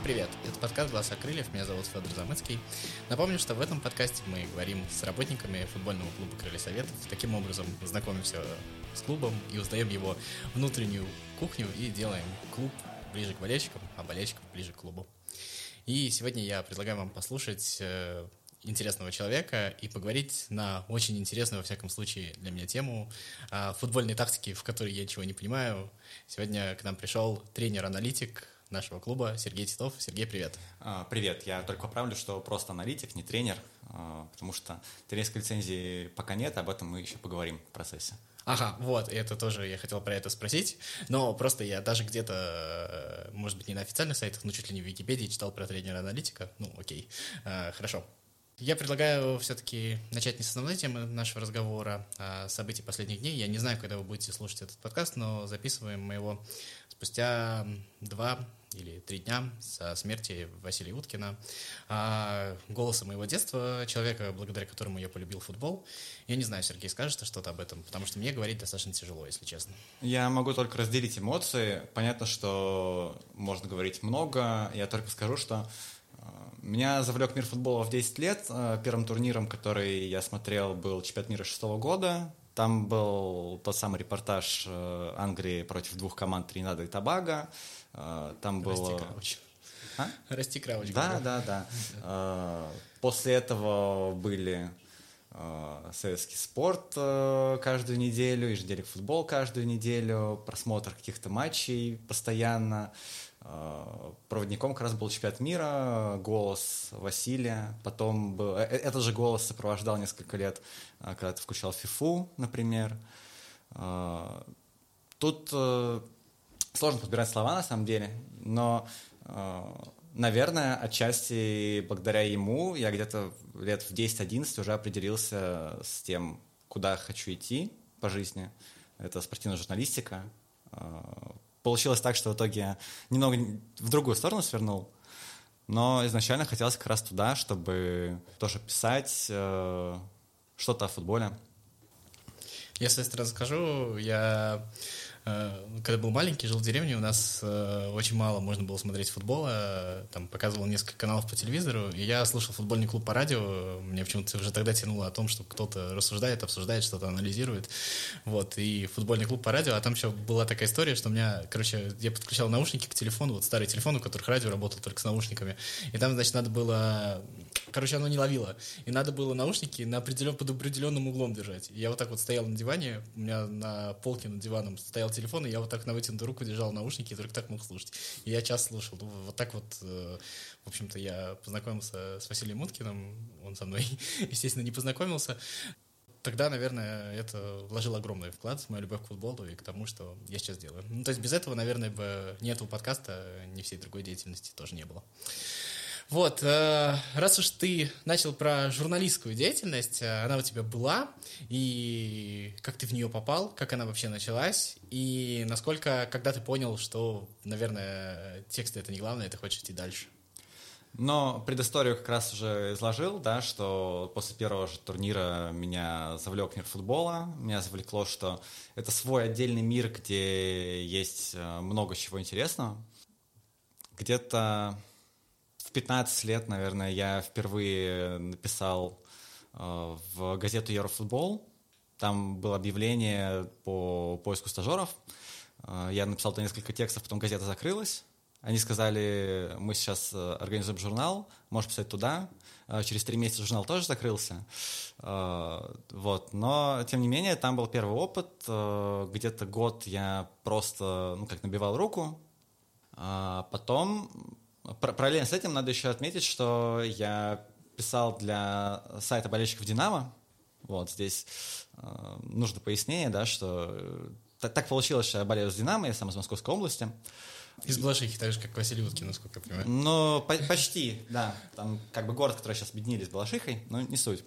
привет! Это подкаст «Голоса крыльев», меня зовут Федор Замыцкий. Напомню, что в этом подкасте мы говорим с работниками футбольного клуба «Крылья Советов». Таким образом, знакомимся с клубом и узнаем его внутреннюю кухню и делаем клуб ближе к болельщикам, а болельщиков ближе к клубу. И сегодня я предлагаю вам послушать интересного человека и поговорить на очень интересную, во всяком случае, для меня тему футбольной тактики, в которой я ничего не понимаю. Сегодня к нам пришел тренер-аналитик нашего клуба Сергей Титов. Сергей, привет. Привет. Я только поправлю, что просто аналитик, не тренер, потому что тренерской лицензии пока нет, об этом мы еще поговорим в процессе. Ага, вот, это тоже я хотел про это спросить, но просто я даже где-то, может быть, не на официальных сайтах, но чуть ли не в Википедии читал про тренера-аналитика. Ну, окей, хорошо. Я предлагаю все-таки начать не с основной темы нашего разговора, а с событий последних дней. Я не знаю, когда вы будете слушать этот подкаст, но записываем мы его спустя 2 или 3 дня со смерти Василия Уткина, голоса моего детства, человека, благодаря которому я полюбил футбол. Я не знаю, Сергей, скажете что-то об этом, потому что мне говорить достаточно тяжело, если честно. Я могу только разделить эмоции. Понятно, что можно говорить много. Я только скажу, что меня завлек мир футбола в 10 лет. Первым турниром, который я смотрел, был чемпионат мира 2006 года. Там был тот самый репортаж Англии против 2 команд Тринидада и Тобаго. Там было... Расти Крауч. Да. После этого были советский спорт каждую неделю, еженедельник футбол каждую неделю, просмотр каких-то матчей постоянно. Проводником как раз был чемпионат мира, голос Василия. Потом был... Этот же голос сопровождал несколько лет, когда ты включал фифу, например. Тут сложно подбирать слова, на самом деле, но, наверное, отчасти благодаря ему я где-то лет в 10-11 уже определился с тем, куда хочу идти по жизни. Это спортивная журналистика. Получилось так, что в итоге я немного в другую сторону свернул, но изначально хотелось как раз туда, чтобы тоже писать что-то о футболе. Если я сразу скажу, я... Когда был маленький, жил в деревне, у нас очень мало можно было смотреть футбола, там показывал несколько каналов по телевизору, и я слушал футбольный клуб по радио, мне почему-то уже тогда тянуло о том, что кто-то рассуждает, обсуждает, что-то анализирует, вот, и футбольный клуб по радио, а там еще была такая история, что у меня, я подключал наушники к телефону, вот старый телефон, у которых радио работал только с наушниками, и там, значит, надо было, оно не ловило, и надо было наушники под определенным углом держать, и я вот так вот стоял на диване, у меня на полке над диваном стоял телефон, и я вот так на вытянутую руку держал наушники и только так мог слушать. И я час слушал. Вот так вот, в общем-то, я познакомился с Василием Уткиным. Он со мной, естественно, не познакомился. Тогда, наверное, это вложил огромный вклад в мою любовь к футболу и к тому, что я сейчас делаю. Ну, то есть без этого, наверное, бы ни этого подкаста, ни всей другой деятельности тоже не было. Вот, раз уж ты начал про журналистскую деятельность, она у тебя была, и как ты в нее попал, как она вообще началась, и насколько, когда ты понял, что, наверное, тексты — это не главное, ты хочешь идти дальше? Но предысторию как раз уже изложил, да, что после первого же турнира меня завлек мир футбола, меня завлекло, что это свой отдельный мир, где есть много чего интересного. Где-то в 15 лет, наверное, я впервые написал в газету «Еврофутбол». Там было объявление по поиску стажеров. Я написал туда несколько текстов, потом газета закрылась. Они сказали, мы сейчас организуем журнал, можешь писать туда. Через 3 месяца журнал тоже закрылся. Вот. Но, тем не менее, там был первый опыт. Где-то год я просто набивал руку. Потом... Параллельно с этим надо еще отметить, что я писал для сайта болельщиков «Динамо». Вот здесь нужно пояснение, да, что так получилось, что я болею с «Динамо», я сам из Московской области. Из Балашихи, так же, как Василий Уткин, насколько я понимаю. Ну, почти, да. Там город, который сейчас объединили с Балашихой, но не суть.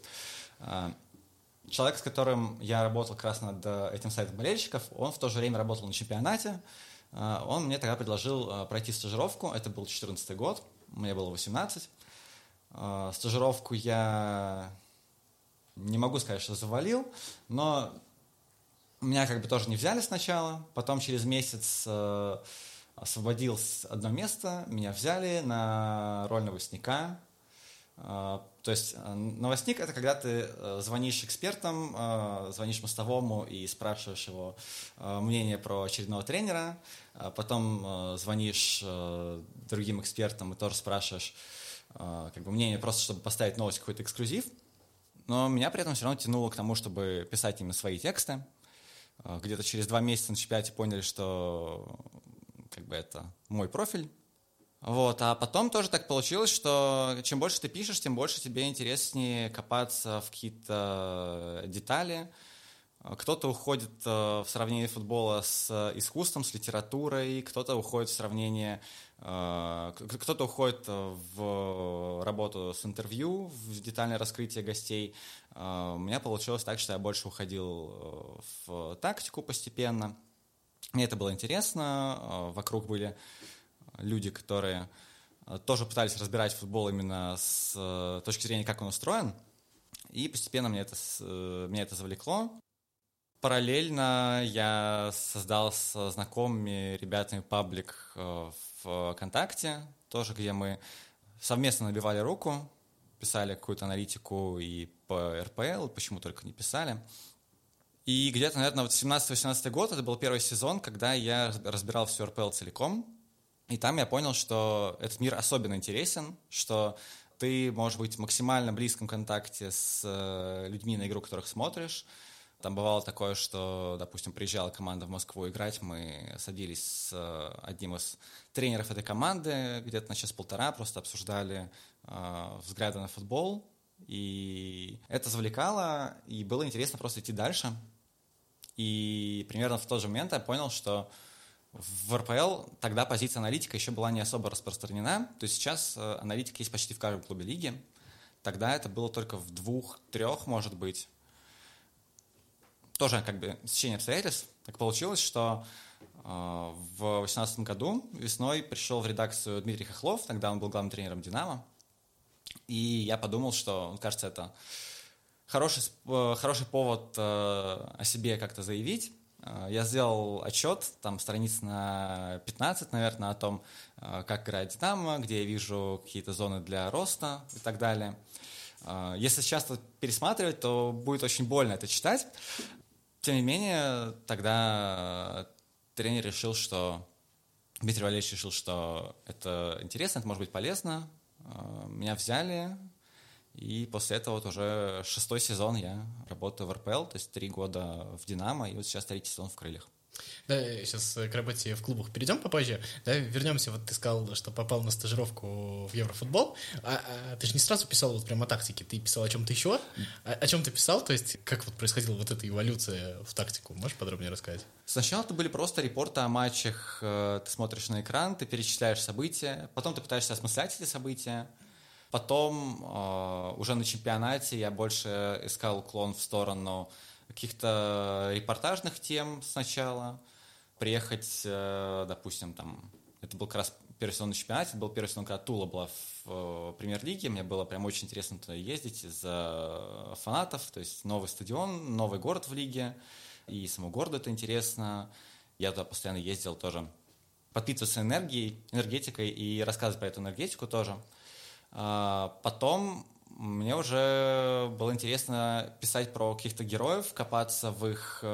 Человек, с которым я работал как раз над этим сайтом болельщиков, он в то же время работал на чемпионате. Он мне тогда предложил пройти стажировку, это был 2014 год, мне было 18. Стажировку я не могу сказать, что завалил, но меня тоже не взяли сначала, потом через месяц освободилось одно место, меня взяли на роль новостника. То есть новостник — это когда ты звонишь экспертам, звонишь мостовому и спрашиваешь его мнение про очередного тренера, потом звонишь другим экспертам и тоже спрашиваешь как бы мнение просто, чтобы поставить новость, какой-то эксклюзив. Но меня при этом все равно тянуло к тому, чтобы писать именно свои тексты. Где-то через 2 месяца на чемпионате поняли, что как бы это мой профиль. Вот, а потом тоже так получилось, что чем больше ты пишешь, тем больше тебе интереснее копаться в какие-то детали. Кто-то уходит в сравнение футбола с искусством, с литературой, кто-то уходит в сравнение, кто-то уходит в работу с интервью, в детальное раскрытие гостей. У меня получилось так, что я больше уходил в тактику постепенно. Мне это было интересно, вокруг были люди, которые тоже пытались разбирать футбол именно с точки зрения, как он устроен, и постепенно меня это завлекло. Параллельно я создал со знакомыми ребятами паблик в ВКонтакте, тоже где мы совместно набивали руку, писали какую-то аналитику и по РПЛ, почему только не писали. И где-то, наверное, вот 17-18 год, это был первый сезон, когда я разбирал всю РПЛ целиком. И там я понял, что этот мир особенно интересен, что ты можешь быть в максимально близком контакте с людьми, на игру которых смотришь. Там бывало такое, что, допустим, приезжала команда в Москву играть, мы садились с одним из тренеров этой команды, где-то на час-полтора просто обсуждали взгляды на футбол. И это завлекало, и было интересно просто идти дальше. И примерно в тот же момент я понял, что в РПЛ тогда позиция аналитика еще была не особо распространена. То есть сейчас аналитика есть почти в каждом клубе лиги. Тогда это было только в 2-3, может быть. Тоже как бы стечение обстоятельств. Так получилось, что в 2018 году весной пришел в редакцию Дмитрий Хохлов, тогда он был главным тренером «Динамо». И я подумал, что, кажется, это хороший повод о себе как-то заявить. Я сделал отчет, там страниц на 15, наверное, о том, как играет «Динамо», где я вижу какие-то зоны для роста и так далее. Если сейчас это пересматривать, то будет очень больно это читать. Тем не менее, тогда тренер решил, что... Дмитрий Валерьевич решил, что это интересно, это может быть полезно. Меня взяли, и после этого вот уже 6-й сезон я работаю в РПЛ, то есть 3 года в «Динамо», и вот сейчас 3-й сезон в «Крыльях». Да, сейчас к работе в клубах перейдем попозже. Да, вернемся, вот ты сказал, что попал на стажировку в Еврофутбол. Ты же не сразу писал вот прямо о тактике, ты писал о чем-то еще? О чем ты писал? То есть как вот происходила вот эта эволюция в тактику? Можешь подробнее рассказать? Сначала это были просто репорты о матчах, ты смотришь на экран, ты перечисляешь события, потом ты пытаешься осмыслять эти события. Потом уже на чемпионате я больше искал уклон в сторону каких-то репортажных тем сначала. Приехать, допустим, там, это был как раз первый сезон на чемпионате, это был первый сезон, когда Тула была в премьер-лиге, мне было прям очень интересно туда ездить из-за фанатов, то есть новый стадион, новый город в лиге, и самому городу это интересно. Я туда постоянно ездил тоже подпитываться энергетикой и рассказывать про эту энергетику тоже. Потом мне уже было интересно писать про каких-то героев, копаться в их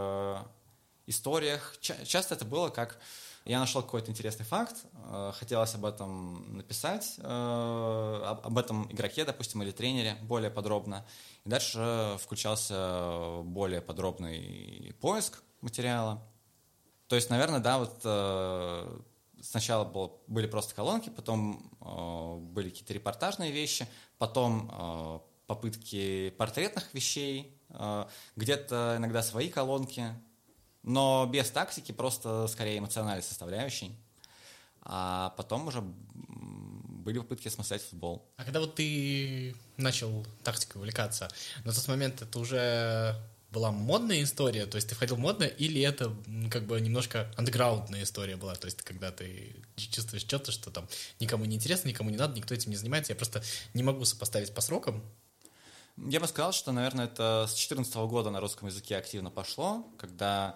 историях. Часто это было как... Я нашел какой-то интересный факт, хотелось об этом написать, об этом игроке, допустим, или тренере более подробно. И дальше включался более подробный поиск материала. То есть, наверное, да, вот сначала были просто колонки, потом были какие-то репортажные вещи, потом попытки портретных вещей, где-то иногда свои колонки, но без тактики, просто скорее эмоциональной составляющей. А потом уже были попытки осмыслять футбол. А когда вот ты начал тактикой увлекаться, на тот момент это уже была модная история, то есть ты входил в модно, или это как бы немножко андеграундная история была, то есть когда ты чувствуешь что-то, что там никому не интересно, никому не надо, никто этим не занимается, я просто не могу сопоставить по срокам. Я бы сказал, что, наверное, это с 2014 года на русском языке активно пошло, когда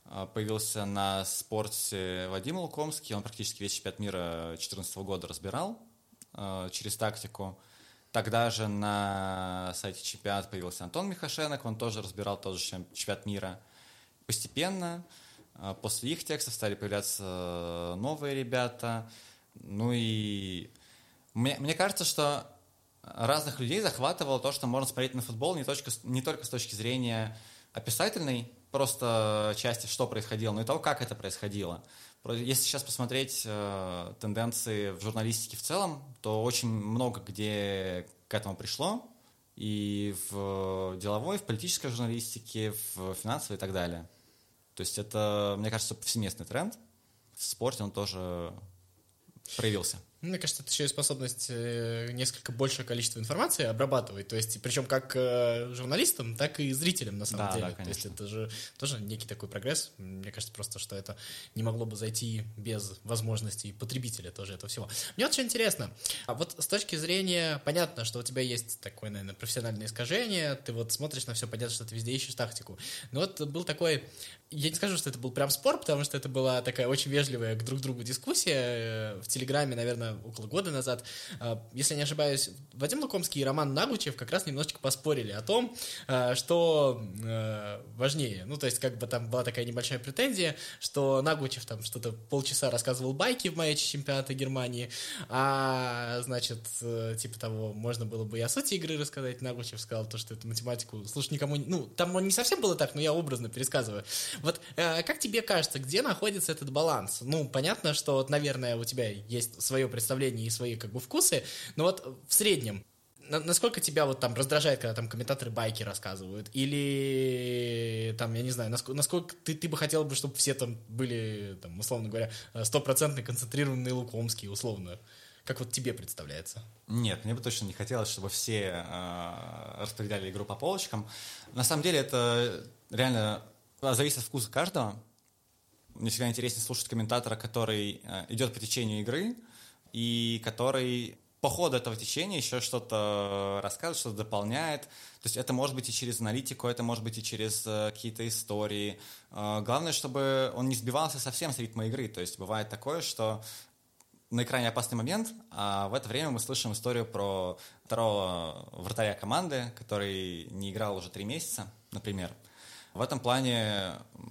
появился на спорте Вадим Лукомский, он практически весь чемпионат мира 2014 года разбирал через тактику. Тогда же на сайте чемпионата появился Антон Михашенок, он тоже разбирал тот же чемпионат мира. Постепенно после их текстов стали появляться новые ребята. Ну и мне кажется, что разных людей захватывало то, что можно смотреть на футбол не только с точки зрения описательной, просто части, что происходило, но и того, как это происходило. Если сейчас посмотреть тенденции в журналистике в целом, то очень много где к этому пришло, и в деловой, в политической журналистике, в финансовой и так далее. То есть это, мне кажется, повсеместный тренд. В спорте он тоже проявился. Мне кажется, это еще и способность несколько большее количество информации обрабатывать, то есть причем как журналистам, так и зрителям на самом деле. Да, то есть это же тоже некий такой прогресс. Мне кажется просто, что это не могло бы зайти без возможностей потребителя тоже этого всего. Мне очень интересно, а вот с точки зрения, понятно, что у тебя есть такое, наверное, профессиональное искажение, ты вот смотришь на все, понятно, что ты везде ищешь тактику. Но вот был такой, я не скажу, что это был прям спор, потому что это была такая очень вежливая к друг другу дискуссия в Телеграме, наверное, около года назад. Если не ошибаюсь, Вадим Лукомский и Роман Нагучев как раз немножечко поспорили о том, что важнее. Ну, то есть, как бы там была такая небольшая претензия, что Нагучев там что-то полчаса рассказывал байки в матче чемпионата Германии, а, значит, типа того, можно было бы и о сути игры рассказать. Нагучев сказал то, что эту математику, слушай, никому... Ну, там не совсем было так, но я образно пересказываю. Вот как тебе кажется, где находится этот баланс? Ну, понятно, что, вот, наверное, у тебя есть свое представление и свои как бы вкусы, но вот в среднем, насколько тебя вот там раздражает, когда там комментаторы байки рассказывают? Или там, я не знаю, насколько ты бы хотел бы, чтобы все там были, там, условно говоря, 100% концентрированные Лукомские, условно? Как вот тебе представляется? Нет, мне бы точно не хотелось, чтобы все распределяли игру по полочкам. На самом деле это реально зависит от вкуса каждого. Мне всегда интереснее слушать комментатора, который идет по течению игры и который по ходу этого течения еще что-то рассказывает, что-то дополняет. То есть это может быть и через аналитику, это может быть и через какие-то истории. Главное, чтобы он не сбивался совсем с ритма игры. То есть бывает такое, что на экране опасный момент, а в это время мы слышим историю про второго вратаря команды, который не играл уже 3 месяца, например. В этом плане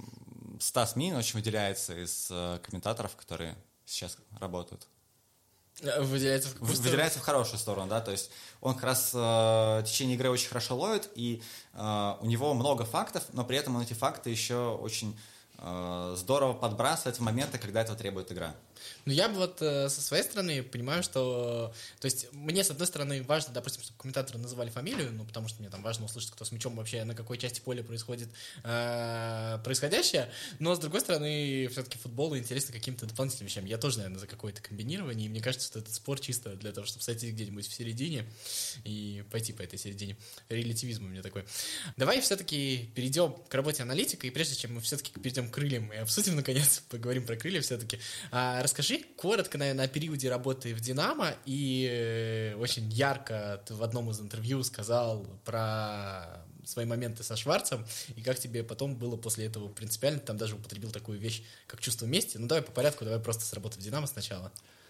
Стас Минин очень выделяется из комментаторов, которые сейчас работают. Выделяется в какую сторону? Выделяется в хорошую сторону, да, то есть он как раз в течение игры очень хорошо ловит, и у него много фактов, но при этом он эти факты еще очень здорово подбрасывает в моменты, когда этого требует игра. Ну, я бы вот со своей стороны понимаю, что... То есть мне, с одной стороны, важно, допустим, чтобы комментаторы называли фамилию, ну, потому что мне там важно услышать, кто с мячом вообще, на какой части поля происходит происходящее, но, с другой стороны, все-таки футболу интересно каким-то дополнительным вещам. Я тоже, наверное, за какое-то комбинирование, и мне кажется, что этот спор чисто для того, чтобы сойти где-нибудь в середине и пойти по этой середине. Релятивизм у меня такой. Давай все-таки перейдем к работе аналитика, и прежде чем мы все-таки перейдем к крыльям и обсудим, наконец, поговорим про крылья все-таки, расскажи коротко, наверное, о периоде работы в «Динамо», и очень ярко ты в одном из интервью сказал про свои моменты со Шварцем, и как тебе потом было после этого принципиально, ты там даже употребил такую вещь, как чувство мести. Ну, давай по порядку, давай просто с работы в «Динамо» сначала.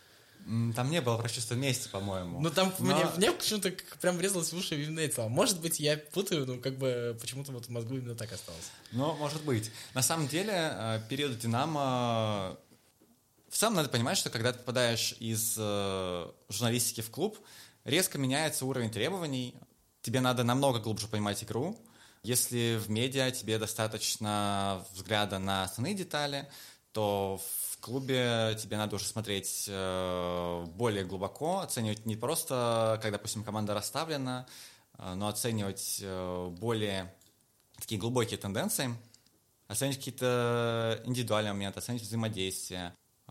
Там не было про чувство мести, по-моему. Ну, там мне почему-то прям врезалось в уши именно эти слова. Может быть, я путаю, но как бы почему-то вот в мозгу именно так осталось. Ну, может быть. На самом деле, период «Динамо». В целом надо понимать, что когда ты попадаешь из журналистики в клуб, резко меняется уровень требований, тебе надо намного глубже понимать игру. Если в медиа тебе достаточно взгляда на основные детали, то в клубе тебе надо уже смотреть более глубоко, оценивать не просто, как, допустим, команда расставлена, но оценивать более такие глубокие тенденции, оценивать какие-то индивидуальные моменты, оценивать взаимодействие.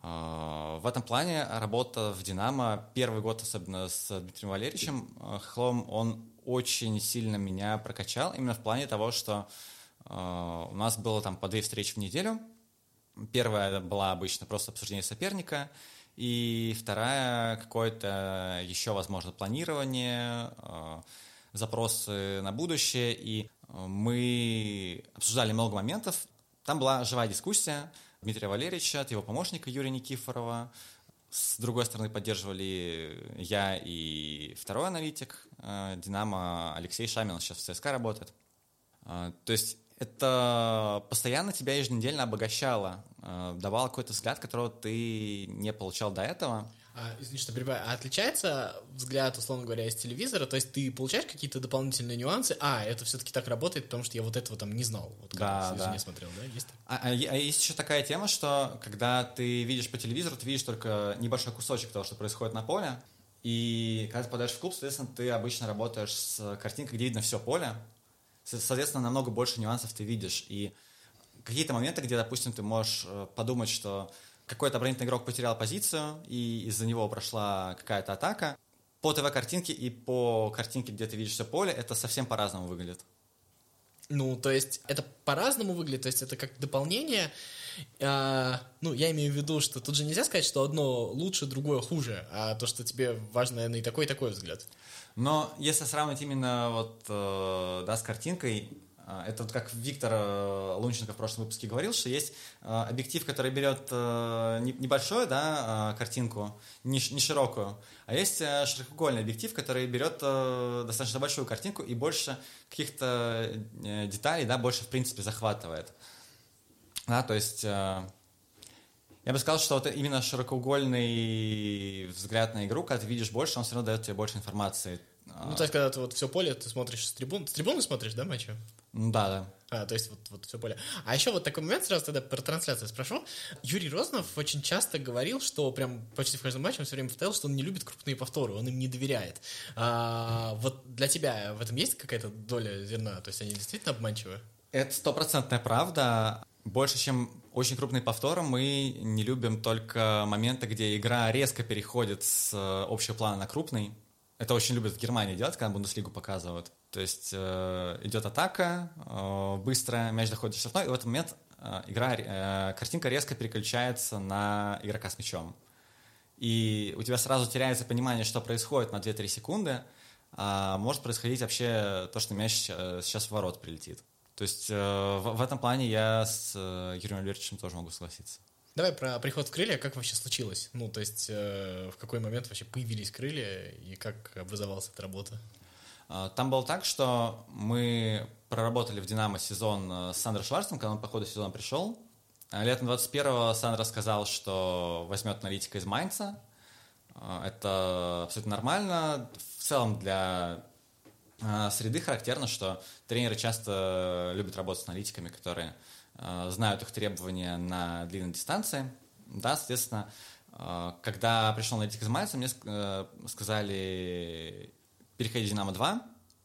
В этом плане работа в «Динамо», первый год, особенно с Дмитрием Валерьевичем Хохловым, он очень сильно меня прокачал, именно в плане того, что у нас было там по 2 встречи в неделю. Первая была обычно просто обсуждение соперника, и вторая какое-то еще, возможно, планирование, запросы на будущее, и мы обсуждали много моментов. Там была живая дискуссия Дмитрия Валерьевича, от его помощника Юрия Никифорова. С другой стороны поддерживали я и второй аналитик «Динамо» Алексей Шамин, он сейчас в ЦСКА работает. То есть это постоянно тебя еженедельно обогащало, давало какой-то взгляд, которого ты не получал до этого. Извини, что перебиваю. А отличается взгляд, условно говоря, из телевизора? То есть ты получаешь какие-то дополнительные нюансы? Это все-таки так работает, потому что я вот этого там не знал. Вот когда не смотрел, да? Есть так? Есть еще такая тема, что когда ты видишь по телевизору, ты видишь только небольшой кусочек того, что происходит на поле. И когда ты попадаешь в клуб, соответственно, ты обычно работаешь с картинкой, где видно все поле. Соответственно, намного больше нюансов ты видишь. И какие-то моменты, где, допустим, ты можешь подумать, что какой-то оборонительный игрок потерял позицию, и из-за него прошла какая-то атака. По ТВ-картинке и по картинке, где ты видишь все поле, это совсем по-разному выглядит. Ну, то есть это по-разному выглядит, то есть это как дополнение. Я имею в виду, что тут же нельзя сказать, что одно лучше, другое хуже, а то, что тебе важно, наверное, и такой взгляд. Но если сравнивать именно с картинкой, это вот как Виктор Лунченко в прошлом выпуске говорил, что есть объектив, который берет небольшую картинку, не широкую, а есть широкоугольный объектив, который берет достаточно большую картинку и больше каких-то деталей, больше в принципе захватывает. То есть я бы сказал, что вот именно широкоугольный взгляд на игру, когда ты видишь больше, он все равно дает тебе больше информации. То есть, когда ты вот все поле, ты смотришь с трибуны. С трибуны смотришь, да, матчи? Да. То есть вот все поле. А еще вот такой момент, сразу тогда про трансляцию спрошу. Юрий Рознов очень часто говорил, что прям почти в каждом матче он все время повторял, что он не любит крупные повторы, он им не доверяет. Вот для тебя в этом есть какая-то доля зерна? То есть они действительно обманчивы? Это 100% правда. Больше, чем очень крупные повторы, мы не любим только моменты, где игра резко переходит с общего плана на крупный. Это очень любят в Германии делать, когда Бундеслигу показывают. То есть идет атака, быстро мяч доходит до штрафной, и в этот момент картинка резко переключается на игрока с мячом. И у тебя сразу теряется понимание, что происходит на 2-3 секунды, а может происходить вообще то, что мяч сейчас в ворот прилетит. То есть в этом плане я с Юрием Валерьевичем тоже могу согласиться. Давай про приход в крылья, как вообще случилось? То есть в какой момент вообще появились крылья и как образовалась эта работа? Там было так, что мы проработали в «Динамо» сезон с Сандро Шварцем, когда он по ходу сезона пришел. Летом 21-го Сандро сказал, что возьмет аналитика из Майнца. Это абсолютно нормально. В целом для среды характерно, что тренеры часто любят работать с аналитиками, которые знают их требования на длинной дистанции. Соответственно, когда пришел аналитик из Майнца, мне сказали переходить в «Динамо-2».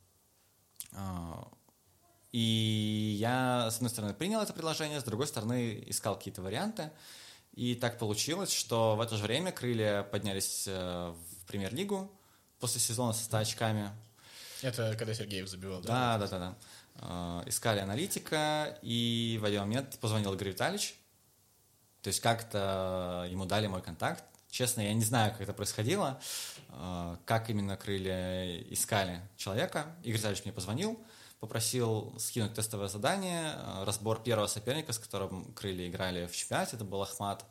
И я, с одной стороны, принял это предложение, с другой стороны, искал какие-то варианты. И так получилось, что в это же время крылья поднялись в премьер-лигу после сезона со 100 очками. Это когда Сергеев забивал, да? Да. Искали аналитика, и в один момент позвонил Игорь Витальевич. То есть как-то ему дали мой контакт. Честно, я не знаю, как это происходило, как именно крылья искали человека. Игорь Витальевич мне позвонил, попросил скинуть тестовое задание, разбор первого соперника, с которым крылья играли в чемпионате, это был Ахмат.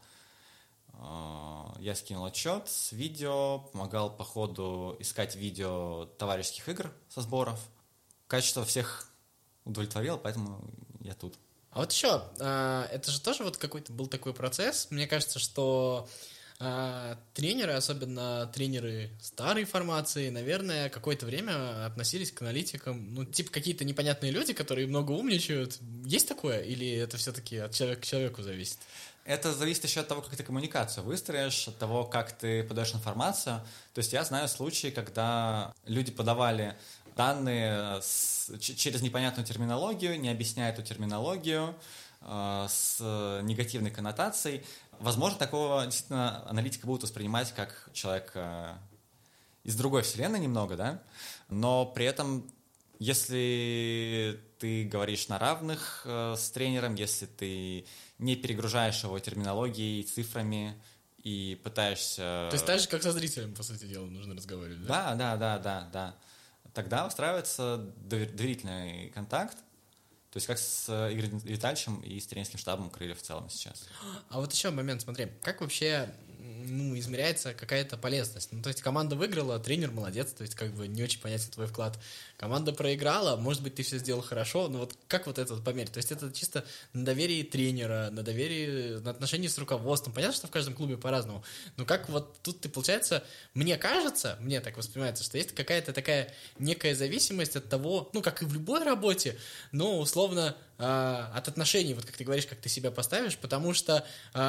Я скинул отчет с видео, помогал по ходу искать видео товарищеских игр со сборов. Качество всех удовлетворило, поэтому я тут. А вот еще, это же тоже вот какой-то был такой процесс. Мне кажется, что тренеры, особенно тренеры старой формации, наверное, какое-то время относились к аналитикам, какие-то непонятные люди, которые много умничают. Есть такое? Или это все-таки от человека к человеку зависит? Это зависит еще от того, как ты коммуникацию выстроишь, от того, как ты подаешь информацию. То есть я знаю случаи, когда люди подавали данные через непонятную терминологию, не объясняя эту терминологию, с негативной коннотацией. Возможно, такого действительно аналитика будут воспринимать как человек из другой вселенной немного, да? Но при этом, если ты говоришь на равных с тренером, если ты не перегружаешь его терминологией, цифрами и пытаешься... То есть так же, как со зрителем, по сути дела, нужно разговаривать, да? Да. Тогда устраивается доверительный контакт, То есть как с Игорем Витальевичем и с тренерским штабом Крыльев в целом сейчас. А вот еще момент, смотри, как вообще измеряется какая-то полезность? Ну, то есть команда выиграла, тренер молодец, то есть как бы не очень понятен твой вклад. Команда проиграла, может быть, ты все сделал хорошо, но вот как вот это вот померить? То есть это чисто на доверии тренера, на доверии, на отношении с руководством. Понятно, что в каждом клубе по-разному, но как вот тут ты, получается, мне кажется, мне так воспринимается, что есть какая-то такая некая зависимость от того, ну, как и в любой работе, но условно от отношений, вот как ты говоришь, как ты себя поставишь, потому что,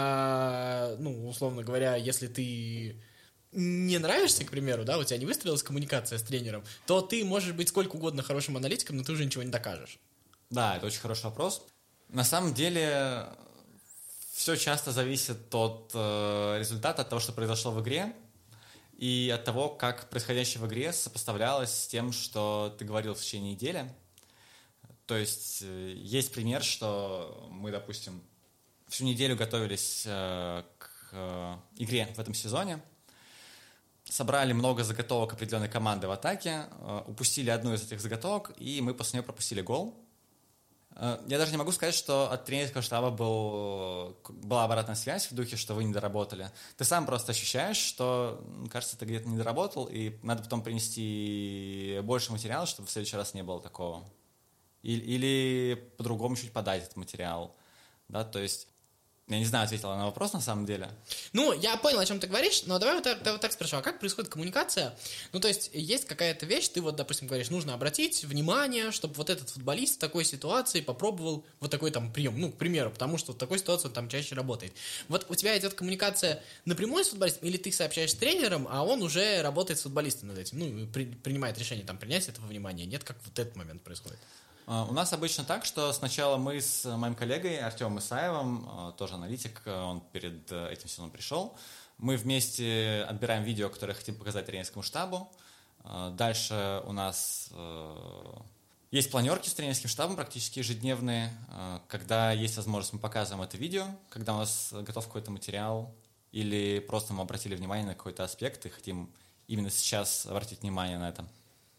ну, условно говоря, если ты не нравишься, к примеру, да, у тебя не выстроилась коммуникация с тренером, то ты можешь быть сколько угодно хорошим аналитиком, но ты уже ничего не докажешь. Да, это очень хороший вопрос. На самом деле все часто зависит от результата, от того, что произошло в игре, и от того, как происходящее в игре сопоставлялось с тем, что ты говорил в течение недели. То есть есть пример, что мы, допустим, всю неделю готовились к игре в этом сезоне, собрали много заготовок определенной команды в атаке, упустили одну из этих заготовок, и мы после нее пропустили гол. Я даже не могу сказать, что от тренерского штаба была обратная связь в духе, что вы не доработали. Ты сам просто ощущаешь, что, кажется, ты где-то не доработал, и надо потом принести больше материала, чтобы в следующий раз не было такого. Или по-другому чуть подать этот материал. Да, то есть, я не знаю, ответила на вопрос на самом деле. Ну, я понял, о чем ты говоришь, но давай вот так спрошу, а как происходит коммуникация? Ну, то есть, есть какая-то вещь, ты вот, допустим, говоришь, нужно обратить внимание, чтобы вот этот футболист в такой ситуации попробовал вот такой там прием, ну, к примеру, потому что в такой ситуации он там чаще работает. Вот у тебя идет коммуникация напрямую с футболистом, или ты сообщаешь с тренером, а он уже работает с футболистом над этим, ну, принимает решение там принять этого внимания, нет, как вот этот момент происходит? У нас обычно так, что сначала мы с моим коллегой Артемом Исаевым, тоже аналитик, он перед этим сезоном пришел, мы вместе отбираем видео, которое хотим показать тренерскому штабу. Дальше у нас есть планерки с тренерским штабом, практически ежедневные. Когда есть возможность, мы показываем это видео, когда у нас готов какой-то материал, или просто мы обратили внимание на какой-то аспект и хотим именно сейчас обратить внимание на это.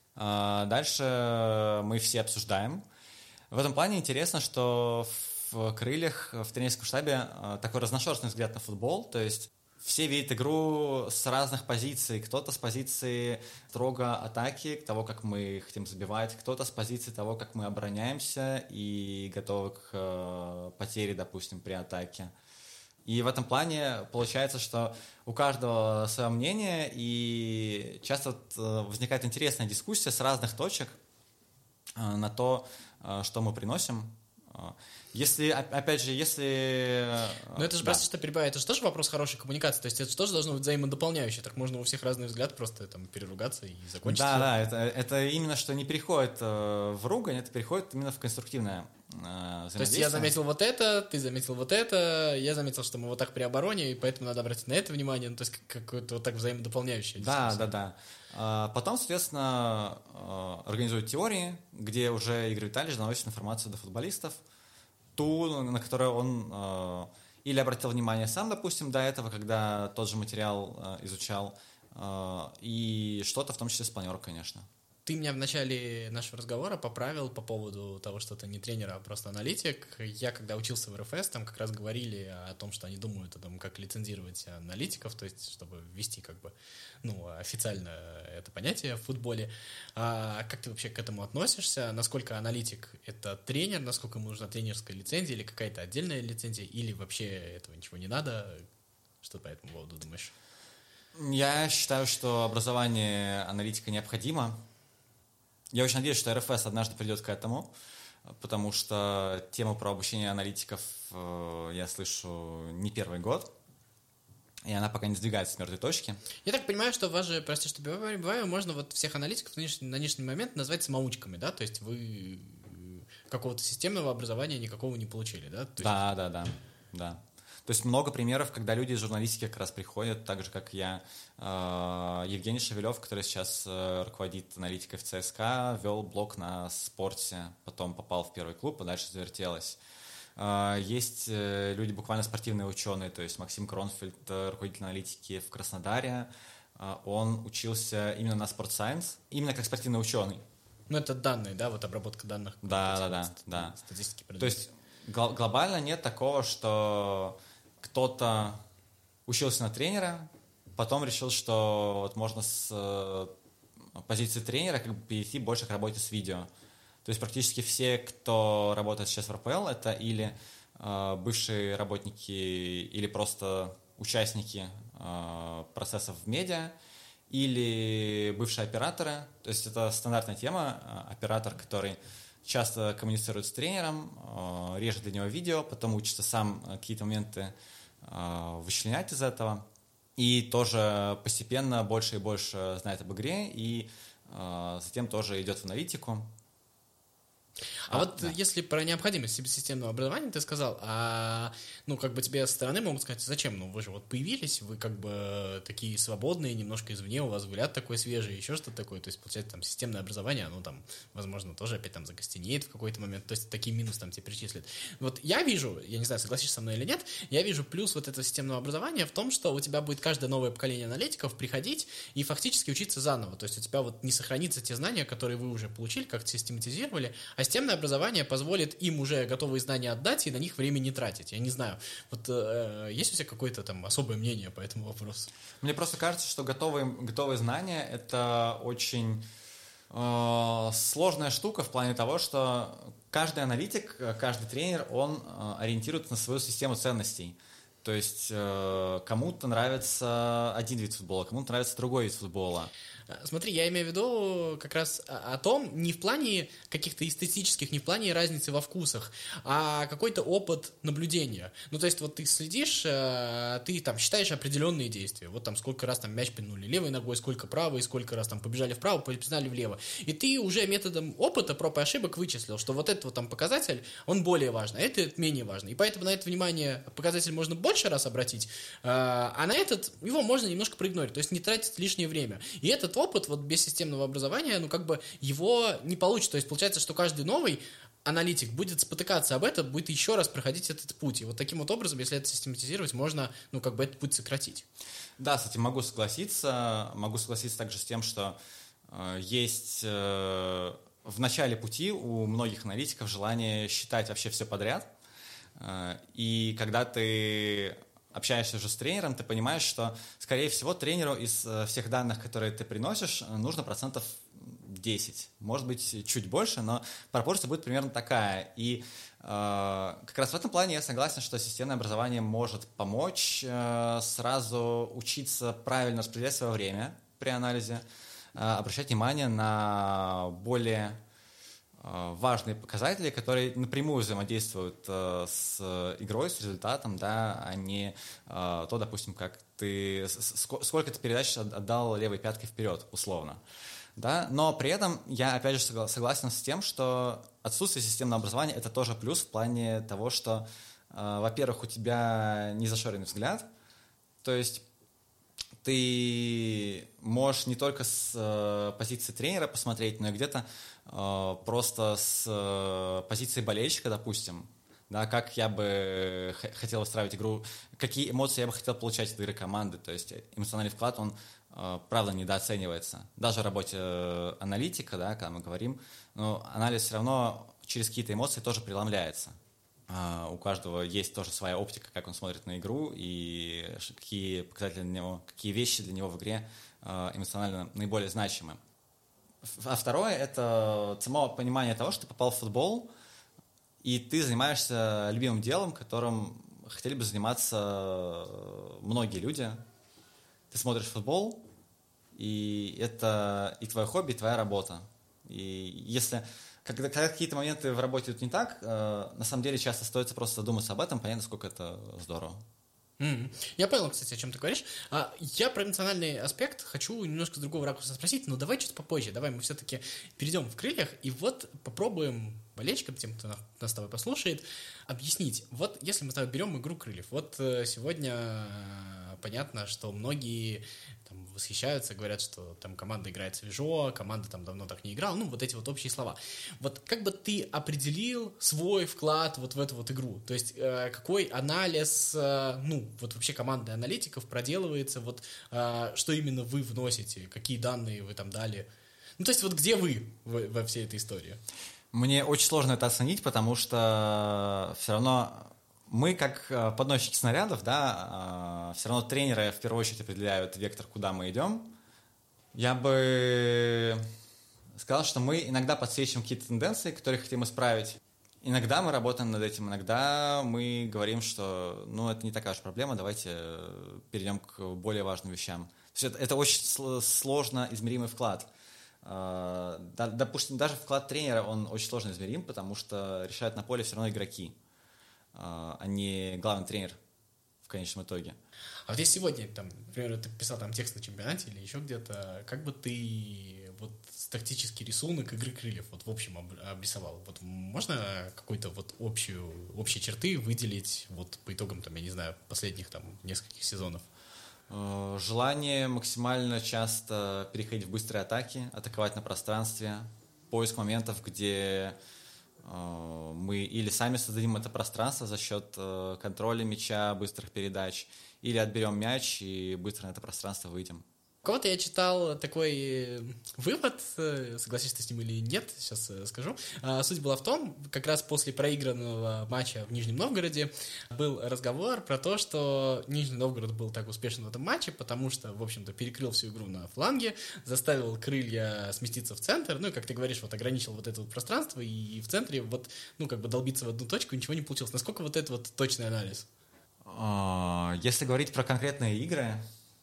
Дальше мы все обсуждаем. В этом плане интересно, что в «Крыльях», в тренерском штабе такой разношерстный взгляд на футбол, то есть все видят игру с разных позиций. Кто-то с позиции строго атаки, того, как мы хотим забивать, кто-то с позиции того, как мы обороняемся и готовы к потере, допустим, при атаке. И в этом плане получается, что у каждого свое мнение, и часто возникает интересная дискуссия с разных точек на то, что мы приносим. Если, опять же, Но это же, прости, что перебиваю, это же тоже вопрос хорошей коммуникации, то есть это же тоже должно быть взаимодополняющее, так можно у всех разный взгляд, просто там переругаться и закончить. Да, это именно что не переходит в ругань, это переходит именно в конструктивное взаимодействие. То есть я заметил вот это, ты заметил вот это, я заметил, что мы вот так при обороне, и поэтому надо обратить на это внимание, ну, то есть какое-то вот так взаимодополняющее. Да. Потом, соответственно, организуют теории, где уже Игорь Витальевич доносит информацию до футболистов, ту, на которую он или обратил внимание сам, допустим, до этого, когда тот же материал изучал, и что-то в том числе с планеркой, конечно. Ты меня в начале нашего разговора поправил по поводу того, что ты не тренер, а просто аналитик. Я, когда учился в РФС, там как раз говорили о том, что они думают о том, как лицензировать аналитиков, то есть, чтобы ввести как бы, ну, официально это понятие в футболе. А как ты вообще к этому относишься? Насколько аналитик — это тренер? Насколько ему нужна тренерская лицензия или какая-то отдельная лицензия? Или вообще этого ничего не надо? Что по этому поводу думаешь? Я считаю, что образование аналитика необходимо. Я очень надеюсь, что РФС однажды придет к этому, потому что тему про обучение аналитиков я слышу не первый год, и она пока не сдвигается с мертвой точки. Я так понимаю, что вас же, прости, что перебиваю, можно вот всех аналитиков на нынешний момент назвать самоучками, да? То есть вы какого-то системного образования никакого не получили, да? Да. То есть много примеров, когда люди из журналистики как раз приходят, так же, как я. Евгений Шевелев, который сейчас руководит аналитикой в ЦСКА, вел блог на спорте, потом попал в первый клуб, а дальше завертелось. Есть люди, буквально спортивные ученые, то есть Максим Кронфельд, руководитель аналитики в Краснодаре, он учился именно на Sport Science, именно как спортивный ученый. Ну, это данные, да, вот обработка данных. Да. Статистики. То есть глобально нет такого, что кто-то учился на тренера, потом решил, что вот можно с позиции тренера как бы перейти больше к работе с видео. То есть практически все, кто работает сейчас в РПЛ, это или бывшие работники, или просто участники процессов в медиа, или бывшие операторы. То есть это стандартная тема. Оператор, который часто коммуницирует с тренером, режет для него видео, потом учится сам какие-то моменты вычленять из этого. И тоже постепенно больше и больше знает об игре, и затем тоже идет в аналитику. Если про необходимость системного образования ты сказал, ну, как бы тебе со стороны могут сказать, зачем? Ну, вы же вот появились, вы как бы такие свободные, немножко извне, у вас взгляд такой свежий, еще что-то такое. То есть, получается, там, системное образование, оно там, возможно, тоже опять там закостенеет в какой-то момент. То есть, такие минусы там тебе перечислят. Вот я вижу, я не знаю, согласишься со мной или нет, я вижу плюс вот этого системного образования в том, что у тебя будет каждое новое поколение аналитиков приходить и фактически учиться заново. То есть, у тебя вот не сохранится те знания, которые вы уже получили, как-то систематизировали, а системное образование позволит им уже готовые знания отдать и на них время не тратить. Я не знаю, вот есть у тебя какое-то там особое мнение по этому вопросу? Мне просто кажется, что готовые знания — это очень сложная штука в плане того, что каждый аналитик, каждый тренер, он ориентируется на свою систему ценностей. То есть кому-то нравится один вид футбола, кому-то нравится другой вид футбола. Смотри, я имею в виду как раз о том, не в плане каких-то эстетических, не в плане разницы во вкусах, а какой-то опыт наблюдения. Ну, то есть, вот ты следишь, ты там считаешь определенные действия. Вот там сколько раз там мяч пинули левой ногой, сколько правой, сколько раз там побежали вправо, побежали влево. И ты уже методом опыта, проб и ошибок вычислил, что вот этот вот там показатель, он более важный, а этот менее важный. И поэтому на это внимание показатель можно больше раз обратить, а на этот его можно немножко проигнорить, то есть не тратить лишнее время. И этот опыт вот без системного образования, ну как бы его не получится. То есть получается, что каждый новый аналитик будет спотыкаться об этом, будет еще раз проходить этот путь. И вот таким вот образом, если это систематизировать, можно, ну как бы этот путь сократить. Да, с этим могу согласиться. Могу согласиться также с тем, что есть в начале пути у многих аналитиков желание считать вообще все подряд. И когда ты общаешься уже с тренером, ты понимаешь, что, скорее всего, тренеру из всех данных, которые ты приносишь, нужно 10%, может быть, чуть больше, но пропорция будет примерно такая. И как раз в этом плане я согласен, что системное образование может помочь сразу учиться правильно распределять свое время при анализе, обращать внимание на более важные показатели, которые напрямую взаимодействуют с игрой, с результатом, да, а не то, допустим, как ты, сколько ты передач отдал левой пяткой вперед, условно. Да? Но при этом я, опять же, согласен с тем, что отсутствие системного образования — это тоже плюс в плане того, что, во-первых, у тебя не зашоренный взгляд, то есть ты можешь не только с позиции тренера посмотреть, но и где-то просто с позиции болельщика, допустим, да, как я бы хотел устраивать игру, какие эмоции я бы хотел получать от игры команды. То есть эмоциональный вклад, он, правда, недооценивается. Даже в работе аналитика, да, когда мы говорим, но анализ все равно через какие-то эмоции тоже преломляется. У каждого есть тоже своя оптика, как он смотрит на игру и какие показатели для него, какие вещи для него в игре эмоционально наиболее значимы. А второе — это само понимание того, что ты попал в футбол, и ты занимаешься любимым делом, которым хотели бы заниматься многие люди. Ты смотришь футбол, и это и твое хобби, и твоя работа. И если когда какие-то моменты в работе идут не так, на самом деле часто стоит просто задуматься об этом, понять, насколько это здорово. Я понял, кстати, о чем ты говоришь. Я про эмоциональный аспект хочу немножко с другого ракурса спросить, но давай чуть попозже. Давай мы все-таки перейдем в крыльях и вот попробуем болельщикам, тем, кто нас с тобой послушает, объяснить. Вот если мы с тобой берем игру крыльев, вот сегодня понятно, что многие там восхищаются, говорят, что там команда играет свежо, команда там давно так не играла, ну, вот эти вот общие слова. Вот как бы ты определил свой вклад вот в эту вот игру? То есть какой анализ, ну, вот вообще команды аналитиков проделывается, вот что именно вы вносите, какие данные вы там дали? Ну, то есть вот где вы во всей этой истории? Мне очень сложно это оценить, потому что все равно мы, как подносчики снарядов, да, все равно тренеры в первую очередь определяют вектор, куда мы идем. Я бы сказал, что мы иногда подсвечиваем какие-то тенденции, которые хотим исправить. Иногда мы работаем над этим, иногда мы говорим, что это не такая уж проблема, давайте перейдем к более важным вещам. То есть это очень сложно измеримый вклад. Допустим, даже вклад тренера, он очень сложно измерим, потому что решают на поле все равно игроки, а не главный тренер в конечном итоге. А вот если сегодня, там, например, ты писал там текст на чемпионате или еще где-то, как бы ты вот тактический рисунок игры крыльев вот в общем обрисовал? Вот можно какой-то вот общие черты выделить вот по итогам, там, я не знаю, последних там нескольких сезонов? Желание максимально часто переходить в быстрые атаки, атаковать на пространстве, поиск моментов, где мы или сами создадим это пространство за счет контроля мяча, быстрых передач, или отберем мяч и быстро на это пространство выйдем. У кого-то я читал такой вывод, согласишься ты с ним или нет, сейчас скажу. Суть была в том, как раз после проигранного матча в Нижнем Новгороде был разговор про то, что Нижний Новгород был так успешен в этом матче, потому что, в общем-то, перекрыл всю игру на фланге, заставил крылья сместиться в центр, ну и, как ты говоришь, вот ограничил вот это вот пространство, и в центре вот, как бы долбиться в одну точку, ничего не получилось. Насколько вот это вот точный анализ? Если говорить про конкретные игры,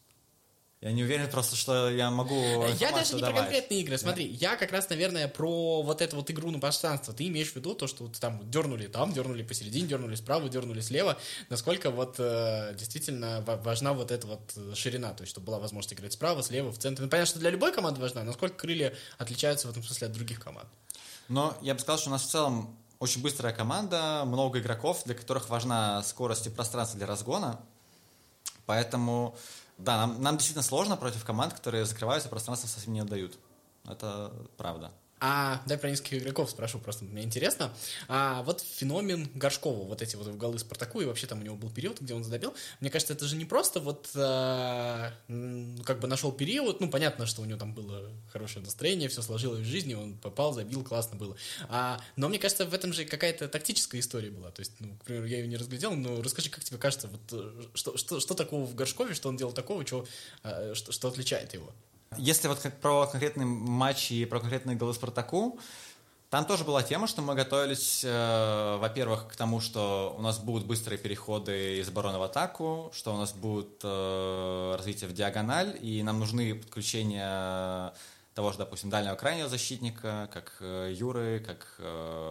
я не уверен просто, что я могу Я даже не давать. про конкретные игры. Смотри, я как раз, наверное, про вот эту вот игру на пространство. Ты имеешь в виду то, что вот там дернули посередине, дернули справа, дернули слева. Насколько вот действительно важна вот эта вот ширина, то есть чтобы была возможность играть справа, слева, в центре. Ну, понятно, что для любой команды важна. Насколько крылья отличаются в этом смысле от других команд? Но я бы сказал, что у нас в целом очень быстрая команда, много игроков, для которых важна скорость и пространство для разгона. Поэтому... Да, нам действительно сложно против команд, которые закрываются, пространство совсем не отдают. Это правда. Дай про нескольких игроков спрошу, просто мне интересно. Вот феномен Горшкова, вот эти вот голы Спартаку, и вообще там у него был период, где он задобил. Мне кажется, это же не просто вот как бы нашел период, понятно, что у него там было хорошее настроение, все сложилось в жизни, он попал, забил, классно было. Но мне кажется, в этом же какая-то тактическая история была. То есть, к примеру, я ее не разглядел, но расскажи, как тебе кажется, вот что такого в Горшкове, что он делал такого, что отличает его? Если вот про конкретные матчи и про конкретные голы Спартаку, там тоже была тема, что мы готовились, во-первых, к тому, что у нас будут быстрые переходы из обороны в атаку, что у нас будет развитие в диагональ, и нам нужны подключения того же, допустим, дальнего крайнего защитника, как Юры, как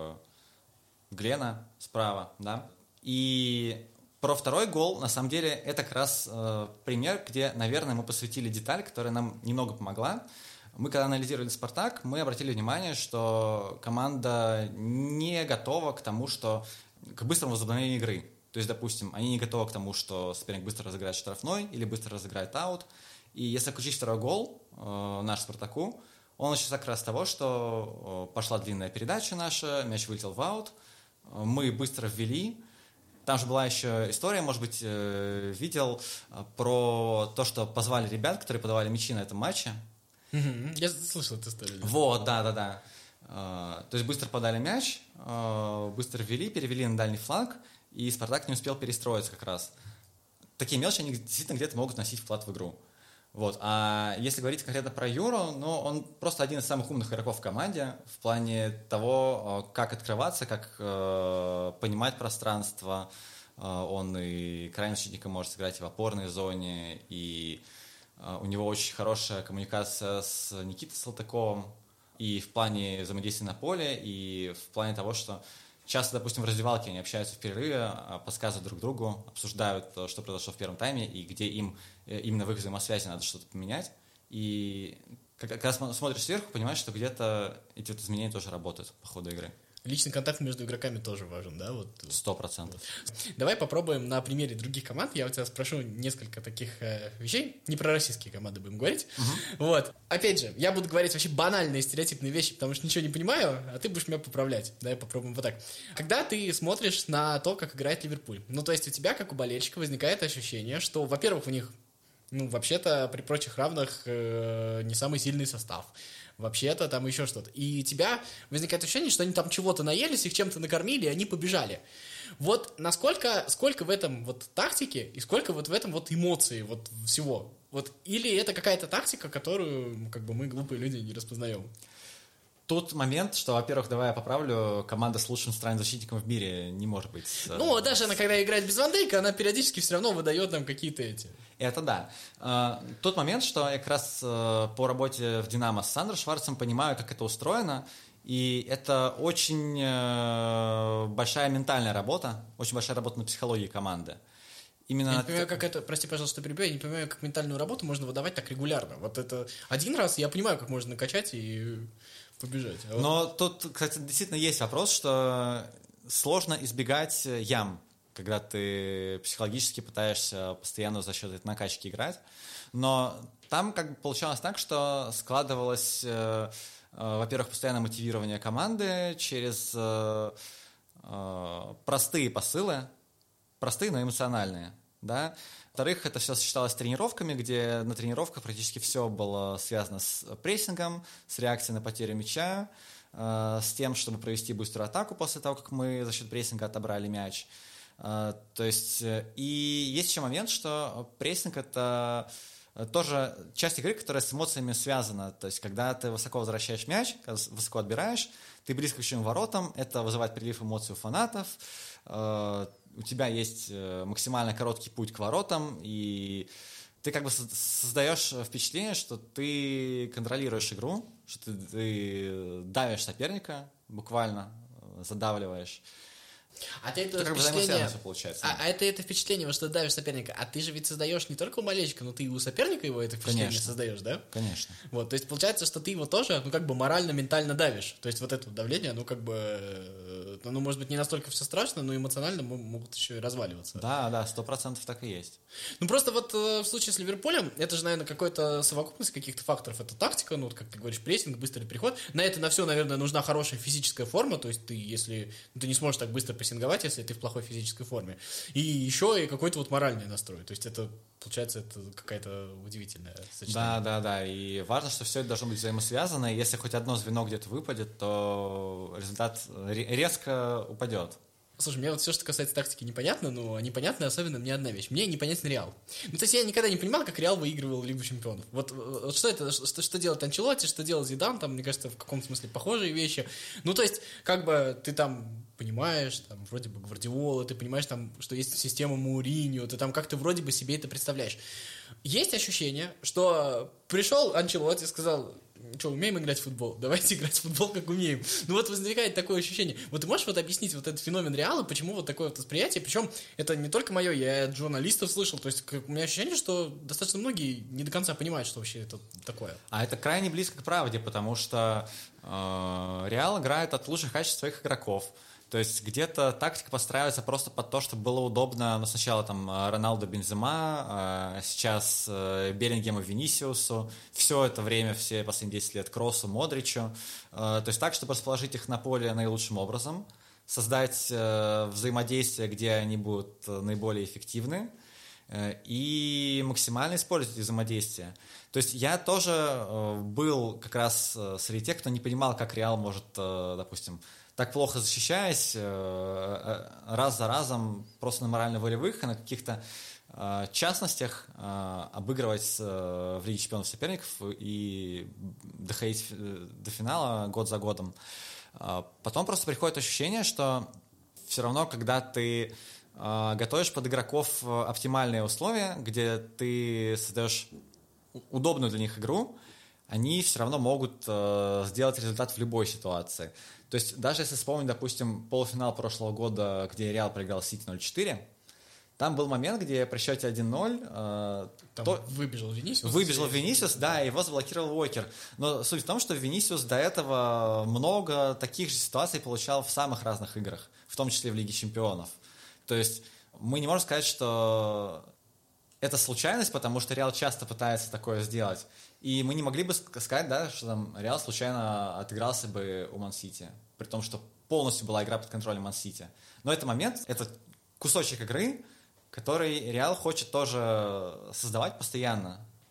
Глена справа, да. И про второй гол, на самом деле, это как раз пример, где, наверное, мы посвятили деталь, которая нам немного помогла. Мы, когда анализировали «Спартак», мы обратили внимание, что команда не готова к тому, к быстрому возобновлению игры. То есть, допустим, они не готовы к тому, что соперник быстро разыграет штрафной или быстро разыграет аут. И если включить второй гол, наш «Спартаку», он начался как раз с того, что пошла длинная передача наша, мяч вылетел в аут, мы быстро ввели. Там же была еще история, может быть, видел, про то, что позвали ребят, которые подавали мячи на этом матче. Я слышал эту историю. Вот, да. То есть быстро подали мяч, быстро ввели, перевели на дальний фланг, и «Спартак» не успел перестроиться как раз. Такие мелочи, они действительно где-то могут носить вклад в игру. Вот. А если говорить конкретно про Юру, он просто один из самых умных игроков в команде в плане того, как открываться, как понимать пространство. Он и крайним защитником может сыграть и в опорной зоне, и у него очень хорошая коммуникация с Никитой Салтыковым и в плане взаимодействия на поле, и в плане того, что часто, допустим, в раздевалке они общаются в перерыве, подсказывают друг другу, обсуждают, что произошло в первом тайме, и где им именно в их взаимосвязи надо что-то поменять. И когда смотришь сверху, понимаешь, что где-то эти вот изменения тоже работают по ходу игры. Личный контакт между игроками тоже важен, да? 100%. Давай попробуем на примере других команд. Я у тебя спрошу несколько таких вещей. Не про российские команды будем говорить. Вот. Опять же, я буду говорить вообще банальные, стереотипные вещи, потому что ничего не понимаю, а ты будешь меня поправлять. Давай попробуем вот так. Когда ты смотришь на то, как играет Ливерпуль, то есть у тебя, как у болельщика, возникает ощущение, что, во-первых, у них вообще-то при прочих равных не самый сильный состав. вообще-то там еще что-то. И у тебя возникает ощущение, что они там чего-то наелись, их чем-то накормили, и они побежали. Вот сколько в этом вот тактики и сколько вот в этом вот эмоций вот всего. Вот, или это какая-то тактика, которую как бы мы, глупые люди, не распознаем. Тут момент, что, во-первых, давай я поправлю, команда с лучшим центральным защитником в мире не может быть... Даже она, когда играет без Ван Дейка, она периодически все равно выдает нам какие-то эти... Это да. Тот момент, что я как раз по работе в «Динамо» с Сандро Шварцем понимаю, как это устроено, и это очень большая ментальная работа, очень большая работа на психологии команды. Именно я не понимаю, как это, прости, пожалуйста, что перебью, я не понимаю, как ментальную работу можно выдавать так регулярно. Вот это один раз я понимаю, как можно накачать и побежать. Но тут, кстати, действительно есть вопрос, что сложно избегать ям, когда ты психологически пытаешься постоянно за счет этой накачки играть. Но там как бы получалось так, что складывалось, во-первых, постоянное мотивирование команды через простые посылы, простые, но эмоциональные, да. Во-вторых, это все сочеталось с тренировками, где на тренировках практически все было связано с прессингом, с реакцией на потерю мяча, с тем, чтобы провести быструю атаку после того, как мы за счет прессинга отобрали мяч. То есть, и есть еще момент, что прессинг — это тоже часть игры, которая с эмоциями связана. То есть, когда ты высоко возвращаешь мяч, когда высоко отбираешь, ты близко к чужим воротам, это вызывает прилив эмоций у фанатов, у тебя есть максимально короткий путь к воротам, и ты как бы создаешь впечатление, что ты контролируешь игру, что ты давишь соперника, буквально задавливаешь. А ты это впечатление, это впечатление, что ты давишь соперника, а ты же ведь создаешь не только у болельщика, но ты и у соперника его это впечатление создаешь, да? Конечно. Вот, то есть получается, что ты его тоже, как бы морально-ментально давишь. То есть вот это давление, как бы, может быть, не настолько все страшно, но эмоционально могут еще и разваливаться. Да, 100% так и есть. Просто вот в случае с Ливерпулем, это же, наверное, какая-то совокупность каких-то факторов. Это тактика, вот как ты говоришь, прессинг, быстрый переход. На все, наверное, нужна хорошая физическая форма, то есть ты не сможешь так быстро прессинговать, если ты в плохой физической форме. И еще и какой-то вот моральный настрой. То есть это, получается, это какая-то удивительная сочетание. Да. И важно, что все это должно быть взаимосвязано. И если хоть одно звено где-то выпадет, то результат резко упадет. Слушай, мне вот все, что касается тактики, непонятно, но непонятно особенно мне одна вещь. Мне непонятен Реал. То есть я никогда не понимал, как Реал выигрывал Лигу Чемпионов. Вот что это, что делает Анчелотти, что делал Зидан, там, мне кажется, в каком-то смысле похожие вещи. То есть, как бы ты там понимаешь, там, вроде бы Гвардиола, ты понимаешь, там, что есть система Мауриньо, ты там как-то вроде бы себе это представляешь. Есть ощущение, что пришел Анчелотти и сказал: что, умеем играть в футбол? Давайте играть в футбол, как умеем. Вот возникает такое ощущение. Вот ты можешь объяснить вот этот феномен Реала, почему вот такое вот восприятие? Причем это не только мое, я от журналистов слышал. То есть у меня ощущение, что достаточно многие не до конца понимают, что вообще это такое. А это крайне близко к правде, потому что Реал играет от лучших качеств своих игроков. То есть где-то тактика подстраивается просто под то, чтобы было удобно, сначала там Роналду, Бензема, сейчас Беллингему, Винисиусу, все это время, все последние 10 лет Кроссу, Модричу. То есть так, чтобы расположить их на поле наилучшим образом, создать взаимодействие, где они будут наиболее эффективны, и максимально использовать взаимодействие. То есть я тоже был как раз среди тех, кто не понимал, как Реал может, допустим, так плохо защищаясь, раз за разом просто на морально-волевых и на каких-то частностях обыгрывать в Лиге Чемпионов соперников и доходить до финала год за годом. Потом просто приходит ощущение, что все равно, когда ты готовишь под игроков оптимальные условия, где ты создаешь удобную для них игру, они все равно могут сделать результат в любой ситуации. То есть даже если вспомнить, допустим, полуфинал прошлого года, где Реал проиграл Сити 0-4, там был момент, где при счете 1-0... выбежал Винисиус. Выбежал Винисиус, да, его заблокировал Уокер. Но суть в том, что Винисиус до этого много таких же ситуаций получал в самых разных играх, в том числе в Лиге Чемпионов. То есть мы не можем сказать, что это случайность, потому что Реал часто пытается такое сделать. И мы не могли бы сказать, да, что там Реал случайно отыгрался бы у Ман-Сити, при том, что полностью была игра под контролем Ман-Сити. Но это момент, это кусочек игры, который Реал хочет тоже создавать постоянно.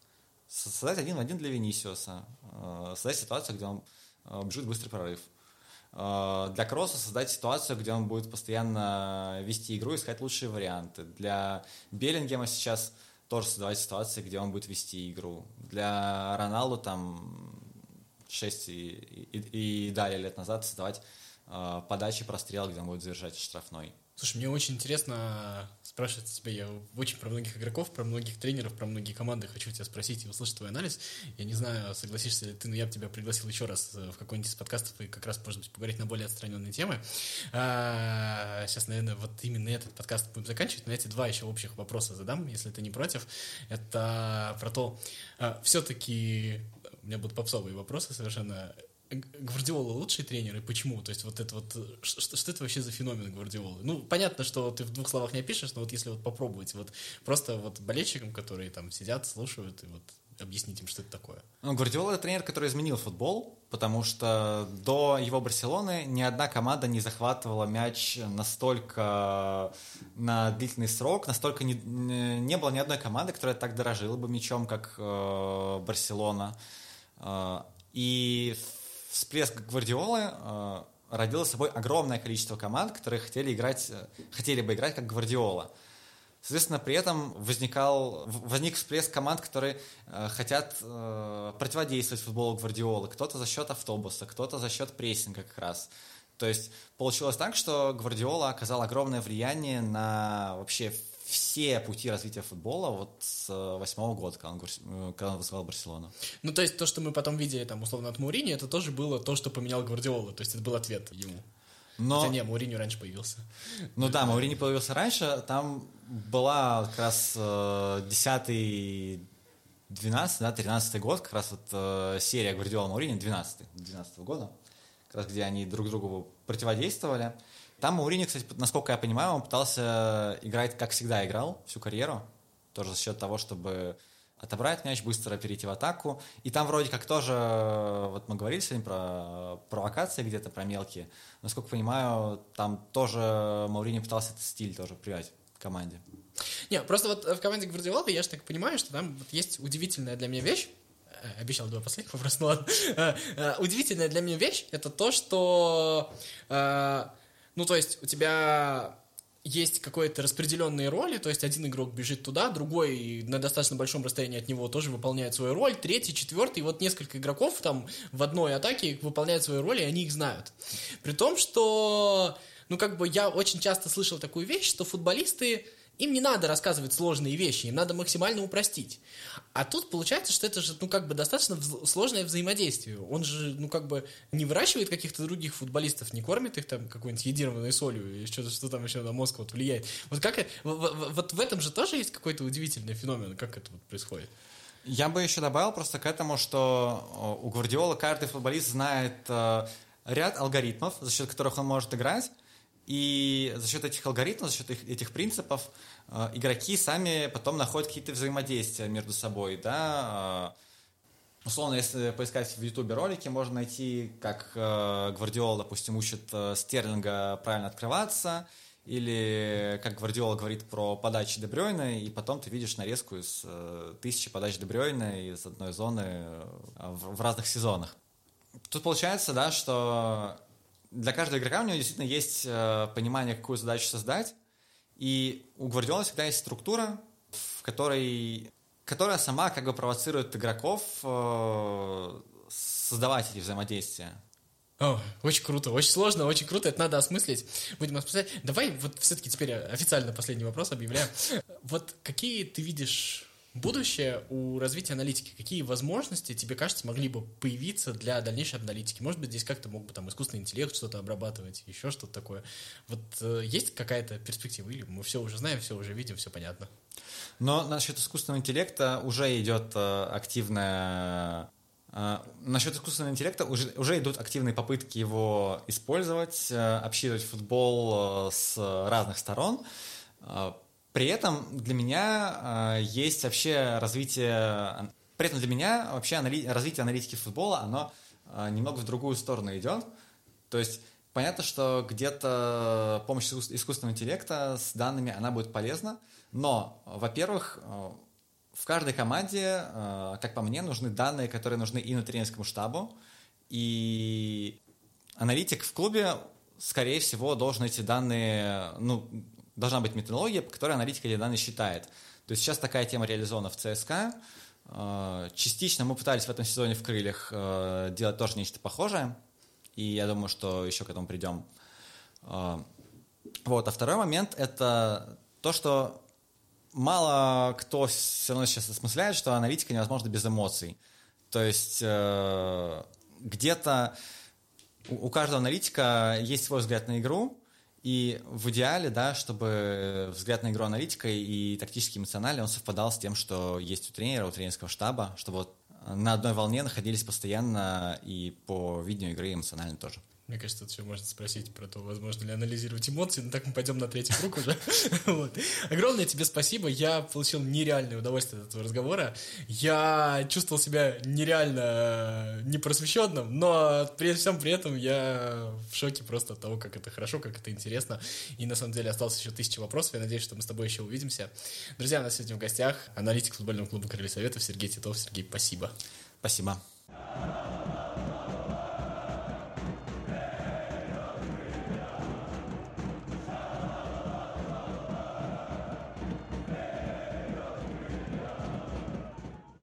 создать 1-в-1 для Винисиуса, создать ситуацию, где он бежит быстрый прорыв. Для Кросса создать ситуацию, где он будет постоянно вести игру, искать лучшие варианты. Для Беллингема сейчас тоже создавать ситуации, где он будет вести игру. Для Роналду там 6 и далее лет назад создавать подачи, прострел, где он будет завершать штрафной. Слушай, мне очень интересно спрашивать тебя, я очень про многих игроков, про многих тренеров, про многие команды хочу тебя спросить и услышать твой анализ. Я не знаю, согласишься ли ты, но я бы тебя пригласил еще раз в какой-нибудь из подкастов и как раз, может быть, поговорить на более отстраненные темы. Сейчас, наверное, вот именно этот подкаст будем заканчивать, но эти два еще общих вопроса задам, если ты не против. Это про то, все-таки, у меня будут попсовые вопросы совершенно. Гвардиола лучший тренер и почему? То есть вот это вот, что это вообще за феномен Гвардиолы? Ну, понятно, что ты в двух словах не опишешь, но вот если вот попробовать, вот просто вот болельщикам, которые там сидят, слушают, и вот объяснить им, что это такое. Ну, Гвардиола — это тренер, который изменил футбол, потому что до его Барселоны ни одна команда не захватывала мяч настолько на длительный срок, настолько не было ни одной команды, которая так дорожила бы мячом, как Барселона. И всплеск Гвардиолы родило собой огромное количество команд, которые хотели бы играть как Гвардиола. Соответственно, при этом возник всплеск команд, которые хотят противодействовать футболу Гвардиолы. Кто-то за счет автобуса, кто-то за счет прессинга как раз. То есть получилось так, что Гвардиола оказал огромное влияние на вообще все пути развития футбола вот с 2008 года, когда он возглавил Барселону. Ну, то есть то, что мы потом видели, там, условно, от Мауриньо, это тоже было то, что поменял Гвардиола, то есть это был ответ ему. Хотя не, Мауриньо раньше появился. Ну да, Мауриньо появился раньше, там была как раз 10-й, 12-й, да, 13-й год, как раз вот серия Гвардиола-Мауриньо 12-го года, как раз где они друг другу противодействовали. Там Мауриньо, кстати, насколько я понимаю, он пытался играть, как всегда играл, всю карьеру, тоже за счет того, чтобы отобрать мяч, быстро перейти в атаку. И там вроде как тоже, вот мы говорили сегодня про провокации где-то, про мелкие. Насколько понимаю, там тоже Мауриньо пытался этот стиль тоже привить к команде. Не, просто вот в команде Гвардиолы, я же так понимаю, что там вот есть удивительная для меня вещь. Обещал два последних вопроса, ну ладно. Удивительная для меня вещь — это то, что... Ну, то есть у тебя есть какие-то распределенные роли, то есть один игрок бежит туда, другой на достаточно большом расстоянии от него тоже выполняет свою роль, третий, четвертый, вот несколько игроков там в одной атаке выполняют свою роль, и они их знают. При том, что, ну, как бы я очень часто слышал такую вещь, что футболисты, им не надо рассказывать сложные вещи, им надо максимально упростить. А тут получается, что это же, ну, как бы достаточно сложное взаимодействие. Он же, ну, как бы не выращивает каких-то других футболистов, не кормит их там какой-нибудь йодированной солью или что там еще на мозг вот влияет. Вот как вот в этом же тоже есть какой-то удивительный феномен, как это вот происходит? Я бы еще добавил просто к этому, что у Гвардиолы каждый футболист знает ряд алгоритмов, за счет которых он может играть. И за счет этих алгоритмов, за счет этих принципов игроки сами потом находят какие-то взаимодействия между собой, да. Условно, если поискать в Ютубе ролики, можно найти, как Гвардиола, допустим, учит Стерлинга правильно открываться, или как Гвардиола говорит про подачи Де Брюйна, и потом ты видишь нарезку из 1000 подач Де Брюйна из одной зоны в разных сезонах. Тут получается, да, что для каждого игрока у него действительно есть понимание, какую задачу создать, и у Гвардиолы всегда есть структура, которая сама как бы провоцирует игроков создавать эти взаимодействия. О, очень круто, очень сложно, очень круто, это надо осмыслить. Будем осмыслять. Давай вот все-таки теперь официально последний вопрос объявляем. Вот какие ты видишь будущее у развития аналитики? Какие возможности, тебе кажется, могли бы появиться для дальнейшей аналитики? Может быть, здесь как-то мог бы там искусственный интеллект что-то обрабатывать, еще что-то такое. Вот есть какая-то перспектива? Или мы все уже знаем, все уже видим, все понятно? Но насчет искусственного интеллекта уже идет активная... Насчет искусственного интеллекта уже идут активные попытки его использовать, обсчитывать футбол с разных сторон. При этом для меня есть вообще развитие... При этом для меня вообще развитие аналитики футбола, оно немного в другую сторону идет. То есть понятно, что где-то помощь искусственного интеллекта с данными, она будет полезна, но, во-первых, в каждой команде, как по мне, нужны данные, которые нужны и тренерскому штабу, и аналитик в клубе, скорее всего, должен эти данные, должна быть методология, по которой аналитик эти данные считает. То есть сейчас такая тема реализована в ЦСКА. Частично мы пытались в этом сезоне в «Крыльях» делать тоже нечто похожее, и я думаю, что еще к этому придем. Вот. А второй момент – это то, что мало кто все равно сейчас осмысляет, что аналитика невозможна без эмоций. То есть где-то у каждого аналитика есть свой взгляд на игру, и в идеале, да, чтобы взгляд на игру аналитика и тактически эмоциональный, он совпадал с тем, что есть у тренера, у тренерского штаба, чтобы вот на одной волне находились постоянно и по видению игры эмоционально тоже. Мне кажется, тут еще можно спросить про то, возможно ли анализировать эмоции, но так мы пойдем на третий круг уже. Вот. Огромное тебе спасибо, я получил нереальное удовольствие от этого разговора. Я чувствовал себя нереально непросвещенным, но при всем при этом я в шоке просто от того, как это хорошо, как это интересно. И на самом деле осталось еще 1000 вопросов. Я надеюсь, что мы с тобой еще увидимся. Друзья, у нас сегодня в гостях аналитик футбольного клуба «Крылья Советов» Сергей Титов. Сергей, спасибо. Спасибо.